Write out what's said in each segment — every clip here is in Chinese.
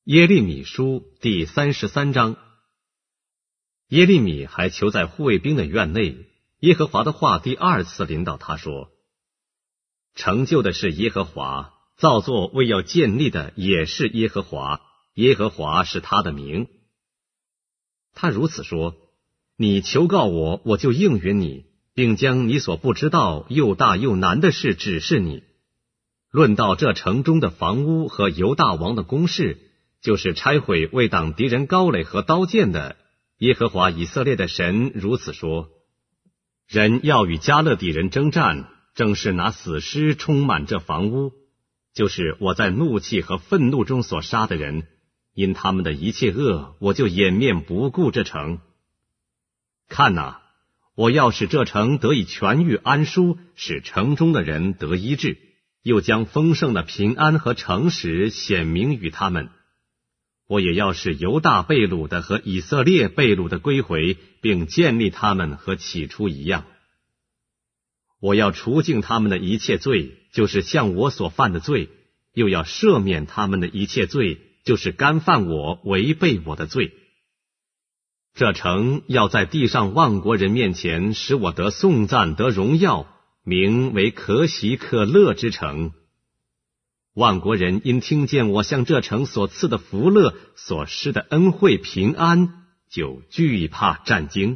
耶利米书第33章。耶利米还囚在护卫兵的院内，耶和华的话第二次临到他说：成就的是耶和华，造作为要建立的也是耶和华，耶和华是他的名。他如此说：你求告我，我就应允你，并将你所不知道又大又难的事指示你。论到这城中的房屋和犹大王的宫室，就是拆毁为挡敌人高垒和刀剑的，耶和华以色列的神如此说：人要与迦勒底人征战，正是拿死尸充满这房屋，就是我在怒气和愤怒中所杀的人，因他们的一切恶，我就掩面不顾这城。看哪，我要使这城得以痊愈安舒，使城中的人得医治，又将丰盛的平安和诚实显明于他们。我也要使犹大被掳的和以色列被掳的归回，并建立他们和起初一样。我要除净他们的一切罪，就是向我所犯的罪，又要赦免他们的一切罪，就是干犯我违背我的罪。这城要在地上万国人面前使我得颂赞得荣耀，名为可喜可乐之城。万国人因听见我向这城所赐的福乐，所施的恩惠平安，就惧怕战惊。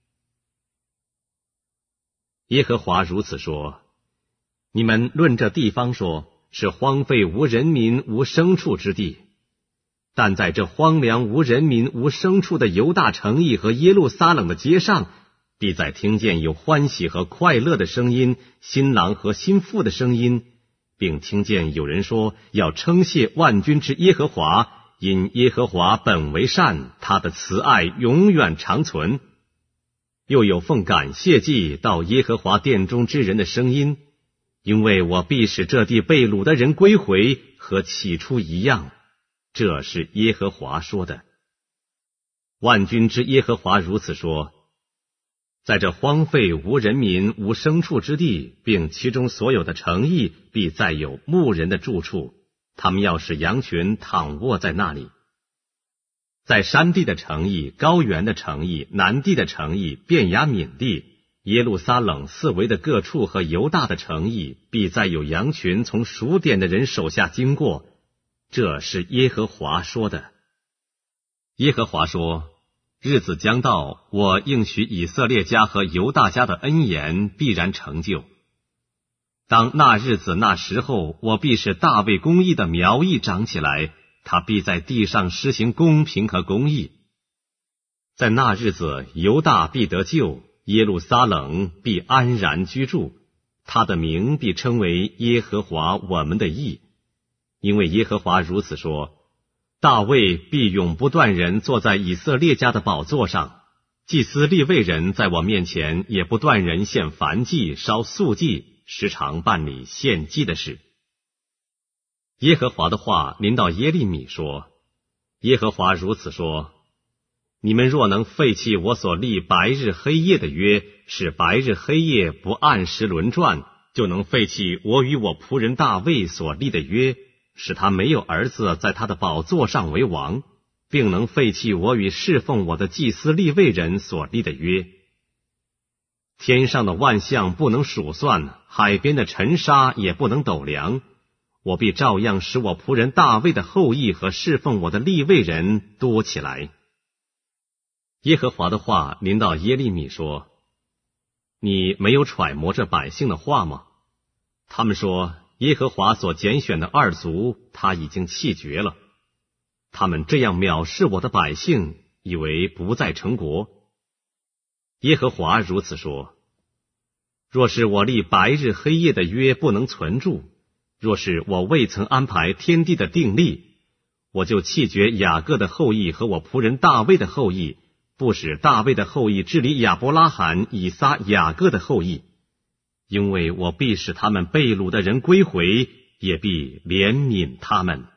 耶和华如此说：你们论这地方说，是荒废无人民无牲畜之地，但在这荒凉无人民无牲畜的犹大城邑和耶路撒冷的街上，必再听见有欢喜和快乐的声音，新郎和新妇的声音，并听见有人说要称谢万军之耶和华，因耶和华本为善，他的慈爱永远长存。又有奉感谢祭到耶和华殿中之人的声音，因为我必使这地被掳的人归回，和起初一样。这是耶和华说的。万军之耶和华如此说：在这荒废无人民无牲畜之地，并其中所有的城邑，必再有牧人的住处，他们要使羊群躺卧在那里。在山地的城邑、高原的城邑、南地的城邑、便雅悯地、耶路撒冷四围的各处和犹大的城邑，必再有羊群从数点的人手下经过。这是耶和华说的。耶和华说：日子将到，我应许以色列家和犹大家的恩言必然成就。当那日子那时候，我必使大卫公义的苗裔长起来，他必在地上施行公平和公义。在那日子，犹大必得救，耶路撒冷必安然居住，他的名必称为耶和华我们的义。因为耶和华如此说：大卫必永不断人坐在以色列家的宝座上，祭司利未人在我面前也不断人献燔祭烧素祭，时常办理献祭的事。耶和华的话临到耶利米说：耶和华如此说：你们若能废弃我所立白日黑夜的约，使白日黑夜不按时轮转，就能废弃我与我仆人大卫所立的约，使他没有儿子在他的宝座上为王，并能废弃我与侍奉我的祭司利未人所立的约。天上的万象不能数算，海边的尘沙也不能斗量，我必照样使我仆人大卫的后裔和侍奉我的利未人多起来。耶和华的话临到耶利米说：你没有揣摩这百姓的话吗？他们说，耶和华所拣选的二族，他已经弃绝了。他们这样藐视我的百姓，以为不再成国。耶和华如此说：若是我立白日黑夜的约不能存住，若是我未曾安排天地的定例，我就弃绝雅各的后裔和我仆人大卫的后裔，不使大卫的后裔治理亚伯拉罕、以撒、雅各的后裔。因为我必使他们被掳的人归回，也必怜悯他们。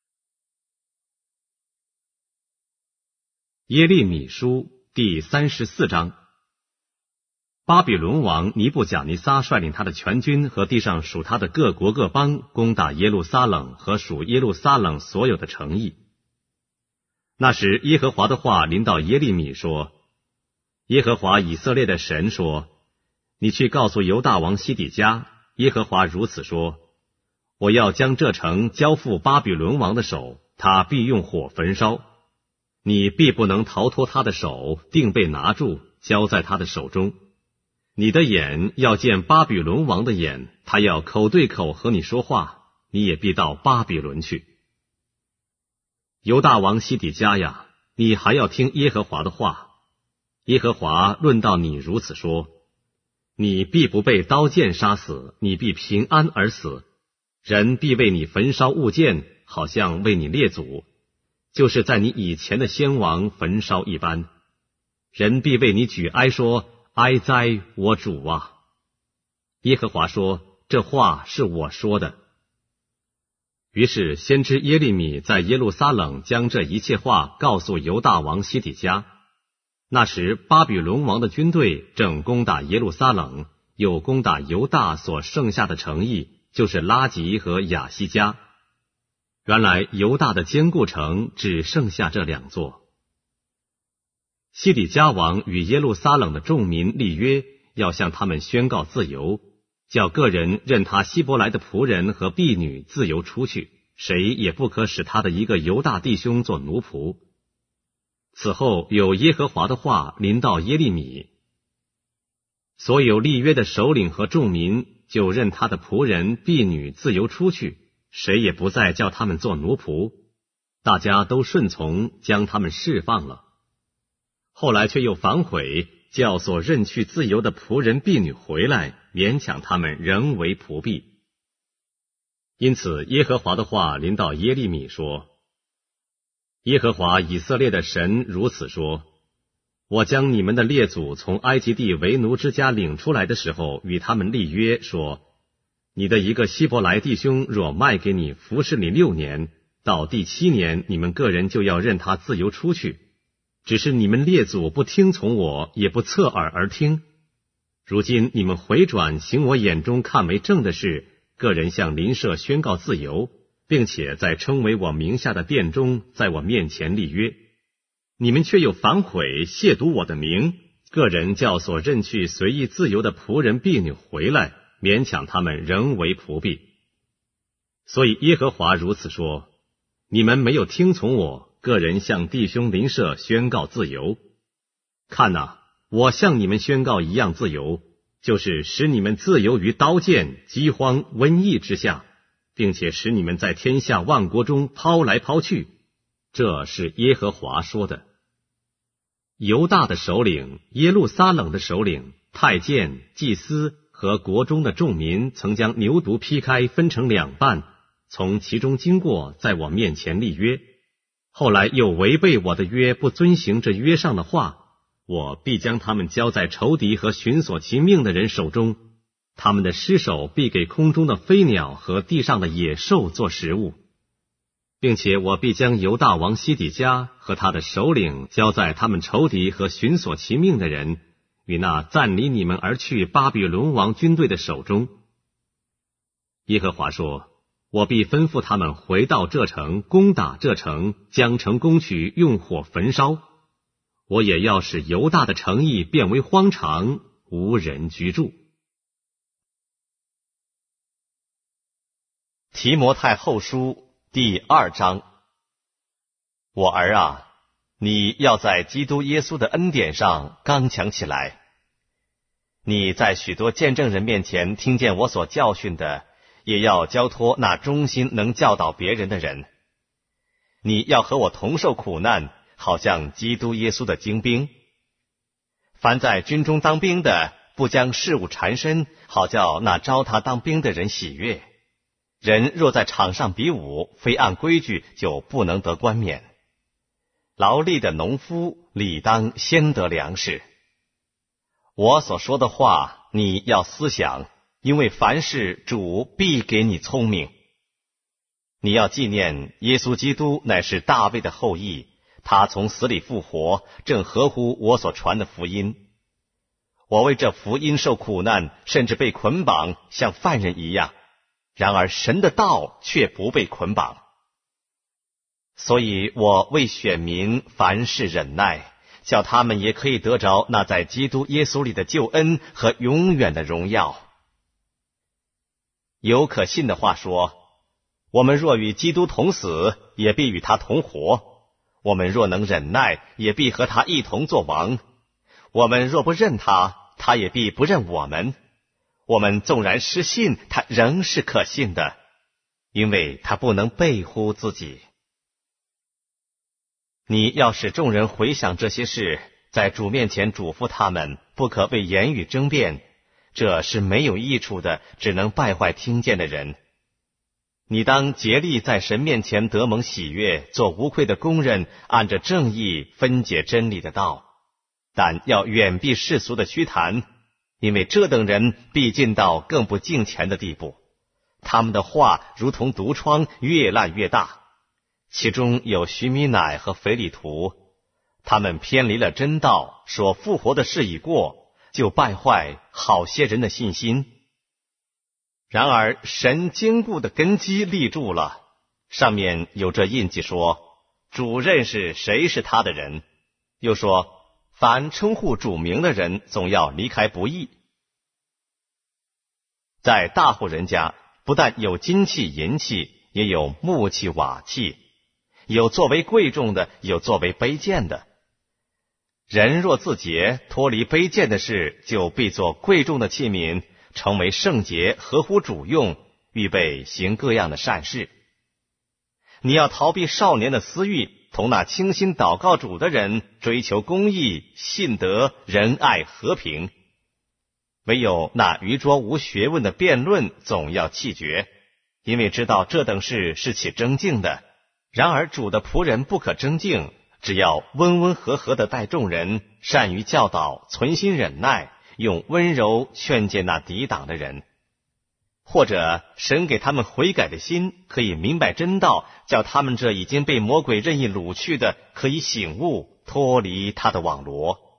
耶利米书第34章。巴比伦王尼布甲尼撒率领他的全军和地上属他的各国各邦，攻打耶路撒冷和属耶路撒冷所有的城邑。 那时耶和华的话临到耶利米说，耶和华以色列的神说，你去告诉犹大王西底家，耶和华如此说，我要将这城交付巴比伦王的手，他必用火焚烧，你必不能逃脱他的手，定被拿住，交在他的手中。你的眼要见巴比伦王的眼，他要口对口和你说话，你也必到巴比伦去。犹大王西底家呀，你还要听耶和华的话。耶和华论到你如此说，你必不被刀剑杀死，你必平安而死，人必为你焚烧物件，好像为你列祖，就是在你以前的先王焚烧一般。人必为你举哀说，哀哉，我主啊！耶和华说，这话是我说的。于是先知耶利米在耶路撒冷将这一切话告诉犹大王西底家。那时巴比伦王的军队正攻打耶路撒冷，又攻打犹大所剩下的城邑，就是拉吉和亚西加。原来犹大的坚固城只剩下这2座。西底家王与耶路撒冷的众民立约，要向他们宣告自由，叫个人任他希伯来的仆人和婢女自由出去，谁也不可使他的一个犹大弟兄做奴仆。此后有耶和华的话临到耶利米，所有立约的首领和众民就任他的仆人婢女自由出去，谁也不再叫他们做奴仆，大家都顺从，将他们释放了。后来却又反悔，叫所任去自由的仆人婢女回来，勉强他们仍为仆婢。因此耶和华的话临到耶利米说，耶和华以色列的神如此说，我将你们的列祖从埃及地为奴之家领出来的时候，与他们立约说，你的一个希伯来弟兄若卖给你服侍你6年，到第7年你们个人就要任他自由出去，只是你们列祖不听从我，也不侧耳而听。如今你们回转行我眼中看为正的事，个人向邻舍宣告自由，并且在称为我名下的殿中，在我面前立约。你们却又反悔，亵渎我的名，个人叫所任去随意自由的仆人婢女回来，勉强他们仍为仆婢。所以耶和华如此说，你们没有听从我，个人向弟兄邻舍宣告自由。看哪，我向你们宣告一样自由，就是使你们自由于刀剑、饥荒、瘟疫之下，并且使你们在天下万国中抛来抛去。这是耶和华说的。犹大的首领、耶路撒冷的首领、太监、祭司和国中的众民，曾将牛犊劈开，分成2半，从其中经过，在我面前立约。后来又违背我的约，不遵行这约上的话，我必将他们交在仇敌和寻索其命的人手中，他们的尸首必给空中的飞鸟和地上的野兽做食物，并且我必将犹大王西底家和他的首领交在他们仇敌和寻索其命的人与那暂离你们而去巴比伦王军队的手中。耶和华说，我必吩咐他们回到这城，攻打这城，将城攻取，用火焚烧。我也要使犹大的城邑变为荒场，无人居住。 提摩太后书第2章。我儿啊，你要在基督耶稣的恩典上刚强起来。你在许多见证人面前听见我所教训的，也要交托那忠心能教导别人的人。你要和我同受苦难，好像基督耶稣的精兵。凡在军中当兵的，不将事物缠身，好叫那招他当兵的人喜悦。人若在场上比武，非按规矩，就不能得冠冕。劳力的农夫理当先得粮食。我所说的话，你要思想，因为凡事主必给你聪明。你要纪念耶稣基督乃是大卫的后裔，他从死里复活，正合乎我所传的福音。我为这福音受苦难，甚至被捆绑，像犯人一样。然而神的道却不被捆绑。 所以我为选民凡事忍耐，叫他们也可以得着那在基督耶稣里的救恩和永远的荣耀。有可信的话说，我们若与基督同死，也必与他同活；我们若能忍耐，也必和他一同作王；我们若不认他，他也必不认我们。我们纵然失信，他仍是可信的，因为他不能背乎自己。你要使众人回想这些事，在主面前嘱咐他们，不可为言语争辩，这是没有益处的，只能败坏听见的人。你当竭力在神面前得蒙喜悦，做无愧的工人，按着正义分解真理的道，但要远避世俗的虚谈，因为这等人必进到更不敬虔的地步。他们的话如同毒疮，越烂越大。其中有许米乃和腓利图，他们偏离了真道，说复活的事已过，就败坏好些人的信心。然而神坚固的根基立住了，上面有这印记说，主认识谁是他的人，又说凡称呼主名的人总要离开不义。在大户人家，不但有金器银器，也有木器瓦器，有作为贵重的，有作为卑贱的。人若自洁，脱离卑贱的事，就必作贵重的器皿，成为圣洁，合乎主用，预备行各样的善事。你要逃避少年的私欲，同那倾心祷告主的人，追求公义、信德、仁爱、和平。唯有那愚拙无学问的辩论，总要弃绝，因为知道这等事是起争竞的。然而主的仆人不可争竞，只要温温和和地待众人，善于教导，存心忍耐，用温柔劝诫那抵挡的人。或者神给他们悔改的心，可以明白真道，叫他们这已经被魔鬼任意掳去的，可以醒悟，脱离他的网罗。